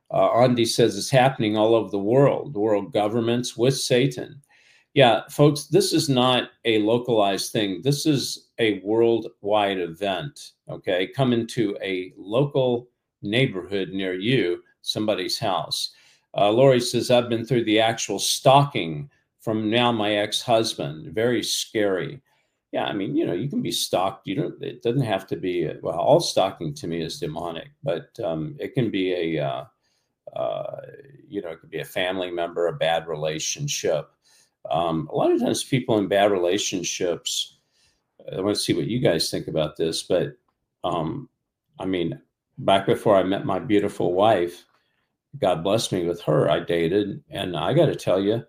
Uh, Andy says it's happening all over the world, the world governments with Satan. Yeah, folks, this is not a localized thing. This is a worldwide event, okay? Come into a local neighborhood near you, somebody's house. Uh, Lori says, I've been through the actual stalking from now my ex-husband. Very scary. Yeah, I mean, you know, you can be stalked. You don't, it doesn't have to be, well, all stalking to me is demonic, but um, it can be a, uh, uh, you know, it could be a family member, a bad relationship. Um, a lot of times people in bad relationships, I want to see what you guys think about this, but um, I mean, back before I met my beautiful wife, God blessed me with her, I dated, and I got to tell you,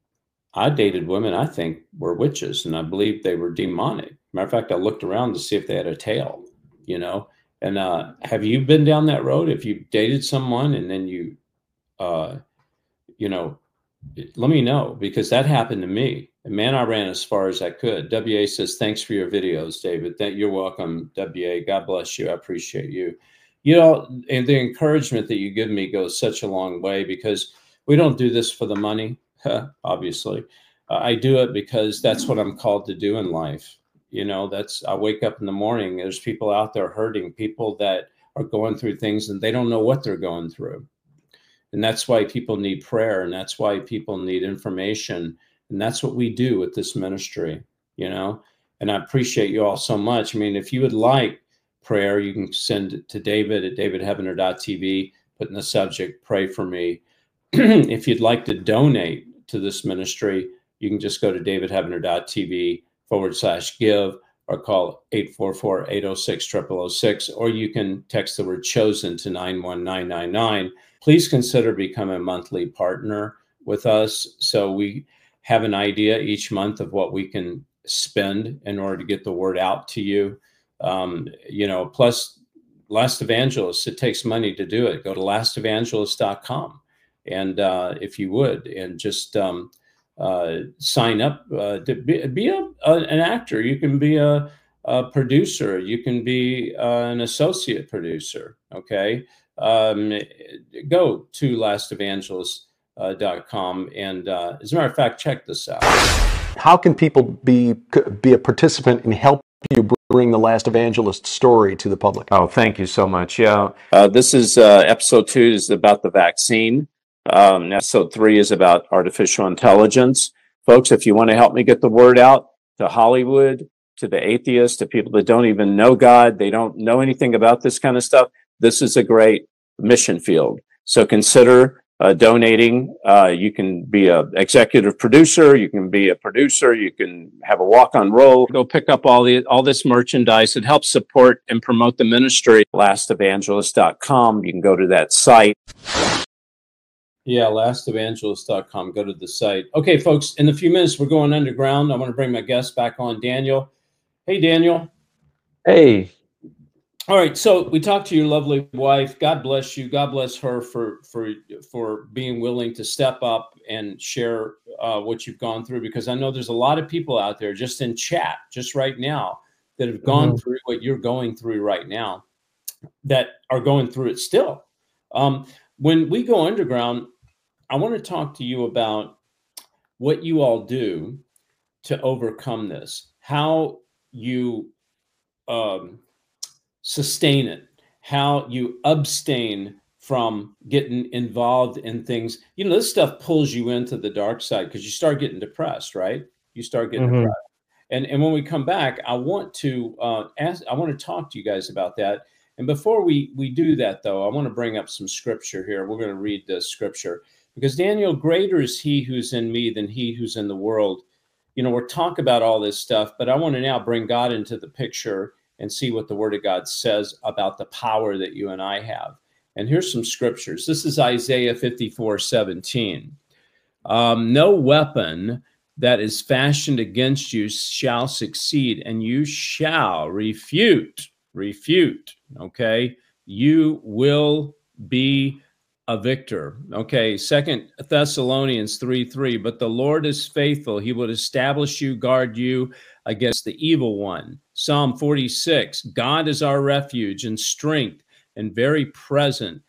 I dated women I think were witches, and I believed they were demonic. Matter of fact, I looked around to see if they had a tail, you know. And uh, have you been down that road? If you dated someone and then you, uh, you know, let me know, because that happened to me. And man, I ran as far as I could. W A says, thanks for your videos, David. That you're welcome, W A. God bless you. I appreciate you. You know, and the encouragement that you give me goes such a long way, because we don't do this for the money. Obviously, uh, I do it because that's what I'm called to do in life. You know, that's, I wake up in the morning, there's people out there hurting, people that are going through things and they don't know what they're going through. And that's why people need prayer. And that's why people need information. And that's what we do with this ministry, you know, and I appreciate you all so much. I mean, if you would like prayer, you can send it to David at david heavener dot t v, put in the subject, pray for me. If you'd like to donate to this ministry, you can just go to david heavener dot t v forward slash give, or call eight four four, eight oh six, zero zero zero six, or you can text the word chosen to nine one nine nine nine. Please consider becoming a monthly partner with us, so we have an idea each month of what we can spend in order to get the word out to you. Um, you know, plus Last Evangelist, it takes money to do it. Go to last evangelist dot com. And uh, if you would, and just um, uh, sign up uh, to be, be a, a, an actor. You can be a, a producer. You can be uh, an associate producer. Okay. Um, go to last evangelist dot com. And uh, as a matter of fact, check this out. How can people be, be a participant and help you bring the Last Evangelist story to the public? Oh, thank you so much. Yeah. Uh, this is uh, episode two is about the vaccine. Um, episode three is about artificial intelligence. Folks, if you want to help me get the word out to Hollywood, to the atheists, to people that don't even know God, they don't know anything about this kind of stuff, this is a great mission field. So consider uh, donating. Uh, you can be an executive producer, you can be a producer, you can have a walk-on role. Go pick up all the all this merchandise. It helps support and promote the ministry. last evangelist dot com. You can go to that site. Yeah, last evangelist dot com. Go to the site. Okay, folks, in a few minutes, we're going underground. I want to bring my guest back on, Daniel. Hey, Daniel. Hey. All right, so we talked to your lovely wife. God bless you. God bless her for for for being willing to step up and share uh, what you've gone through, because I know there's a lot of people out there just in chat, just right now, that have gone mm-hmm. through what you're going through right now, that are going through it still. Um, when we go underground, I want to talk to you about what you all do to overcome this, how you um, sustain it, how you abstain from getting involved in things. You know, this stuff pulls you into the dark side because you start getting depressed, right? You start getting mm-hmm. depressed. And, and when we come back, I want to uh, ask, I want to talk to you guys about that. And before we, we do that, though, I want to bring up some scripture here. We're going to read the scripture. Because, Daniel, greater is he who's in me than he who's in the world. You know, we're talking about all this stuff, but I want to now bring God into the picture and see what the Word of God says about the power that you and I have. And here's some scriptures. This is Isaiah fifty-four seventeen. Um, no weapon that is fashioned against you shall succeed, and you shall refute, refute, okay? You will be a victor. Okay, Second Thessalonians three three. But the Lord is faithful. He will establish you, guard you against the evil one. Psalm forty-six. God is our refuge and strength and very present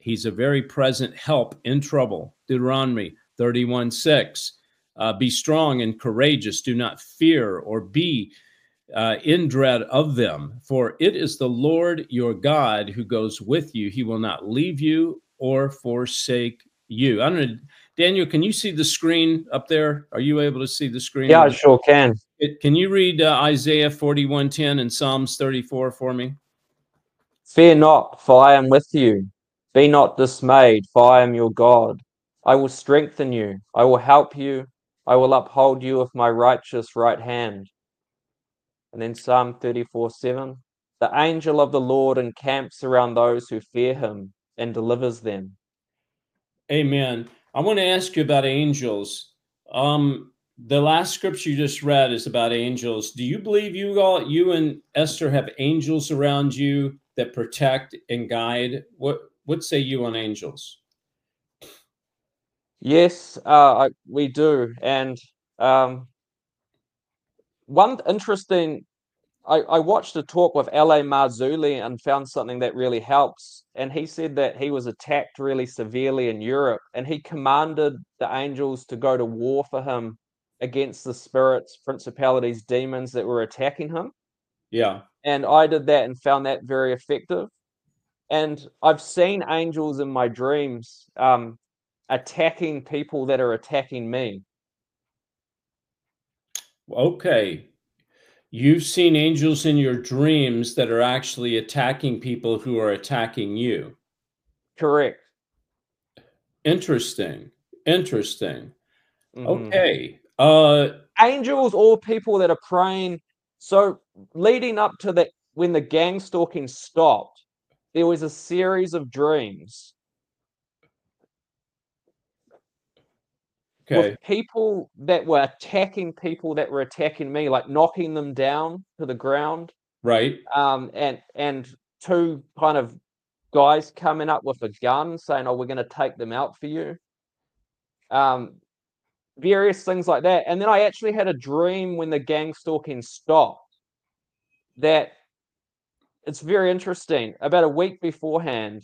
He's a very present help in trouble. Deuteronomy thirty-one six. Uh, be strong and courageous. Do not fear or be uh, in dread of them, for it is the Lord your God who goes with you. He will not leave you or forsake you. I don't know, Daniel, can you see the screen up there? Are you able to see the screen? Yeah, I sure can. It, can you read uh, Isaiah forty-one ten and Psalms thirty-four for me? Fear not, for I am with you. Be not dismayed, for I am your God. I will strengthen you. I will help you. I will uphold you with my righteous right hand. And then Psalm thirty-four seven. The angel of the Lord encamps around those who fear him and delivers them. Amen. I want to ask you about angels. Um, the last scripture you just read is about angels. Do you believe you all, you and Esther have angels around you that protect and guide? What what say you on angels? Yes, uh, I, we do. And um, one interesting, I, I watched a talk with L A Marzulli and found something that really helps. And he said that he was attacked really severely in Europe, and he commanded the angels to go to war for him against the spirits, principalities, demons that were attacking him. Yeah. And I did that and found that very effective. And I've seen angels in my dreams um, attacking people that are attacking me. Okay. You've seen angels in your dreams that are actually attacking people who are attacking you. Correct. Interesting. Interesting. Mm-hmm. Okay. Uh, angels or people that are praying. So leading up to that, when the gang stalking stopped, there was a series of dreams okay. with people that were attacking people that were attacking me, like knocking them down to the ground. Right. Um, and and two kind of guys coming up with a gun saying, "Oh, we're going to take them out for you." Um, various things like that. And then I actually had a dream when the gang stalking stopped that it's very interesting. About a week beforehand,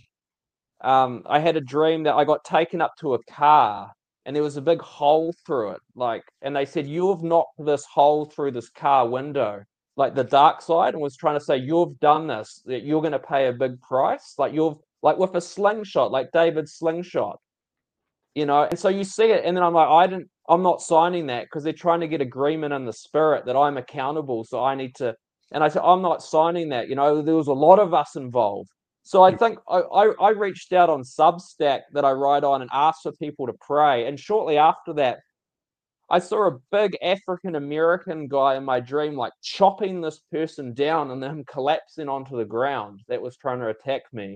um, I had a dream that I got taken up to a car and there was a big hole through it. Like, and they said, "You have knocked this hole through this car window," like the dark side, and was trying to say, "You've done this, that you're going to pay a big price." Like you've, like with a slingshot, like David's slingshot, you know. And so you see it, and then I'm like, I didn't, I'm not signing that because they're trying to get agreement in the spirit that I'm accountable. So I need to, and I said, I'm not signing that. You know, there was a lot of us involved. So I think I, I, I reached out on Substack that I write on and asked for people to pray. And shortly after that, I saw a big African American guy in my dream, like chopping this person down and then collapsing onto the ground that was trying to attack me.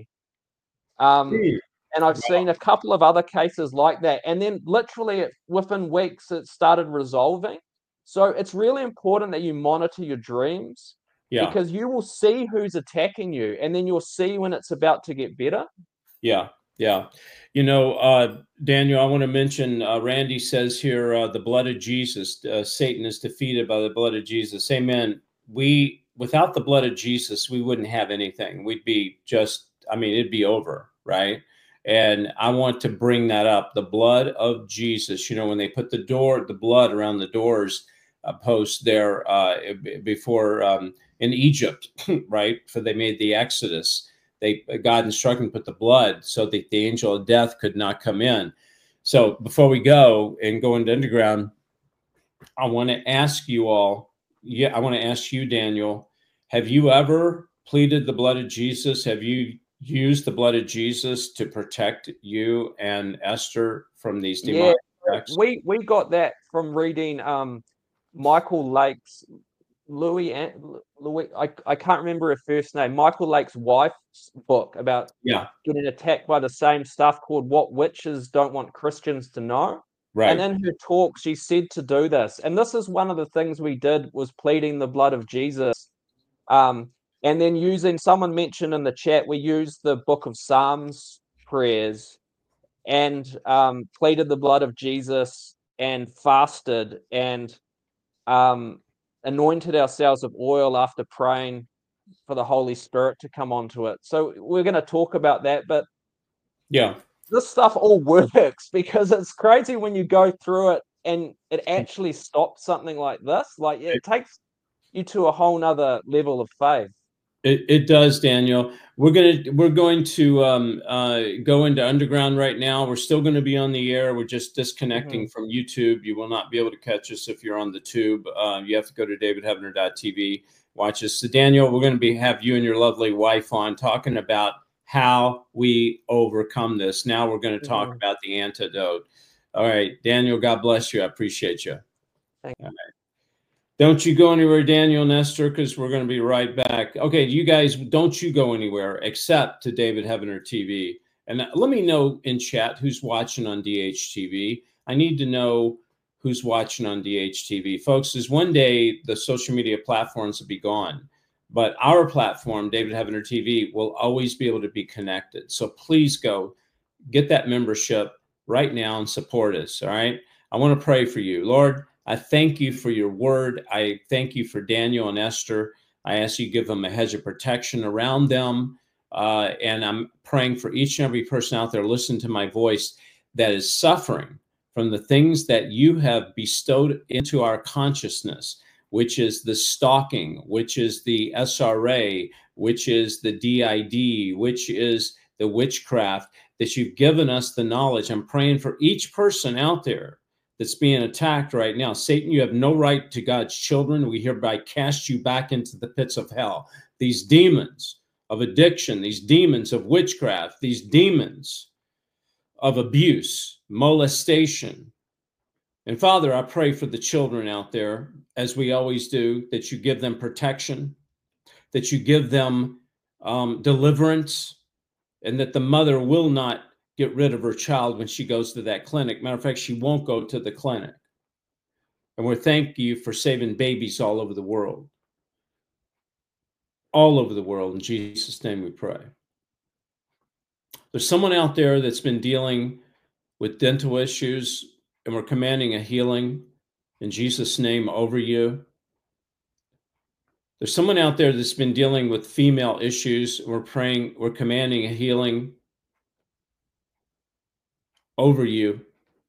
Um, and I've seen a couple of other cases like that. And then literally it, within weeks, it started resolving. So it's really important that you monitor your dreams. Yeah. Because you will see who's attacking you, and then you'll see when it's about to get better. Yeah, yeah. You know, uh, Daniel, I want to mention, uh, Randy says here, uh, the blood of Jesus, uh, Satan is defeated by the blood of Jesus. Amen. We, without the blood of Jesus, we wouldn't have anything. We'd be just, I mean, it'd be over, right? And I want to bring that up, the blood of Jesus. You know, when they put the door, the blood around the doors uh, post there uh, before, um, in Egypt, right? For they made the Exodus. They God instructed them to put the blood so that the angel of death could not come in. So before we go and go into underground, I want to ask you all. Yeah, I want to ask you, Daniel. Have you ever pleaded the blood of Jesus? Have you used the blood of Jesus to protect you and Esther from these demonic attacks? Yeah, we we got that from reading um, Michael Lake's. Louis, Louis, I, I can't remember her first name. Michael Lake's wife's book about yeah. getting attacked by the same stuff called "What Witches Don't Want Christians to Know." Right. And in her talk, she said to do this. And this is one of the things we did, was pleading the blood of Jesus. Um, and then using, someone mentioned in the chat, we used the Book of Psalms prayers and um, pleaded the blood of Jesus and fasted and um, anointed ourselves with oil after praying for the Holy Spirit to come onto it. So we're going to talk about that. But Yeah. This stuff all works, because it's crazy when you go through it and it actually stops something like this. Like, it takes you to a whole nother level of faith. It, it does, Daniel. We're gonna we're going to um, uh, go into underground right now. We're still going to be on the air. We're just disconnecting Mm-hmm. from YouTube. You will not be able to catch us if you're on the tube. Uh, you have to go to david heavener dot t v. Watch us. So, Daniel, we're going to be have you and your lovely wife on talking about how we overcome this. Now we're going to talk Mm-hmm. about the antidote. All right, Daniel. God bless you. I appreciate you. Thank All right. Don't you go anywhere, Daniel, Nestor, because we're going to be right back. Okay, you guys, don't you go anywhere except to David Heavener T V. And let me know in chat who's watching on D H T V. I need to know who's watching on D H T V. Folks, is one day the social media platforms will be gone, but our platform, David Heavener T V, will always be able to be connected. So please go get that membership right now and support us, all right? I want to pray for you. Lord, I thank you for your word. I thank you for Daniel and Esther. I ask you give them a hedge of protection around them. Uh, and I'm praying for each and every person out there listening to my voice that is suffering from the things that you have bestowed into our consciousness, which is the stalking, which is the S R A, which is the D I D, which is the witchcraft, that you've given us the knowledge. I'm praying for each person out there that's being attacked right now. Satan, you have no right to God's children. We hereby cast you back into the pits of hell. These demons of addiction, these demons of witchcraft, these demons of abuse, molestation. And Father, I pray for the children out there, as we always do, that you give them protection, that you give them um, deliverance, and that the mother will not get rid of her child when she goes to that clinic. Matter of fact, she won't go to the clinic. And we thank you for saving babies all over the world. All over the world. In Jesus' name we pray. There's someone out there that's been dealing with dental issues, and we're commanding a healing in Jesus' name over you. There's someone out there that's been dealing with female issues, and we're praying, we're commanding a healing over you.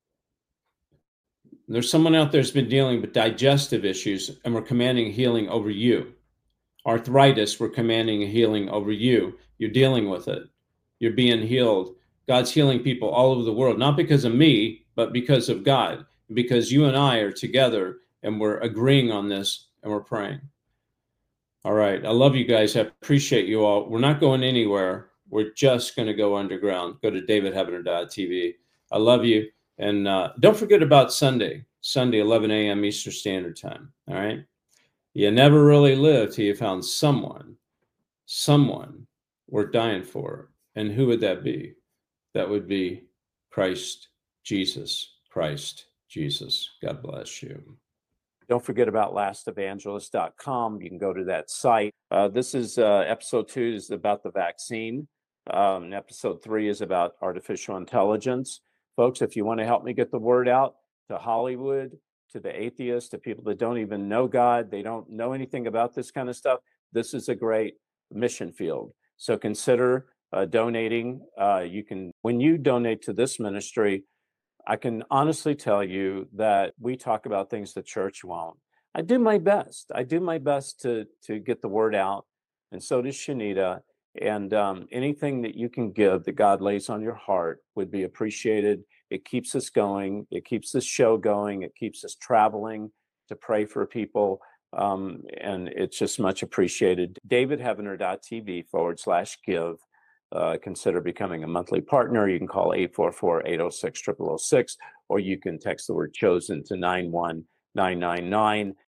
There's someone out there that's been dealing with digestive issues, and we're commanding healing over you. Arthritis, we're commanding a healing over you. You're dealing with it. You're being healed. God's healing people all over the world, not because of me, but because of God, because you and I are together and we're agreeing on this and we're praying. All right. I love you guys. I appreciate you all. We're not going anywhere. We're just going to go underground. Go to david heavener dot t v. I love you. And uh, don't forget about Sunday, Sunday, eleven a m Eastern Standard Time. All right. You never really live till you found someone, someone worth dying for. And who would that be? That would be Christ Jesus. Christ Jesus. God bless you. Don't forget about last evangelist dot com. You can go to that site. Uh, this is uh, episode two is about the vaccine. Um, episode three is about artificial intelligence. Folks, if you want to help me get the word out to Hollywood, to the atheists, to people that don't even know God, they don't know anything about this kind of stuff, this is a great mission field. So consider uh, donating. Uh, you can, when you donate to this ministry, I can honestly tell you that we talk about things the church won't. I do my best. I do my best to to get the word out, and so does Shanita. And um, anything that you can give that God lays on your heart would be appreciated. It keeps us going. It keeps this show going. It keeps us traveling to pray for people. Um, and it's just much appreciated. david heavener dot t v forward slash give. Uh, consider becoming a monthly partner. You can call eight four four, eight oh six, zero zero zero six, or you can text the word chosen to nine one nine nine nine.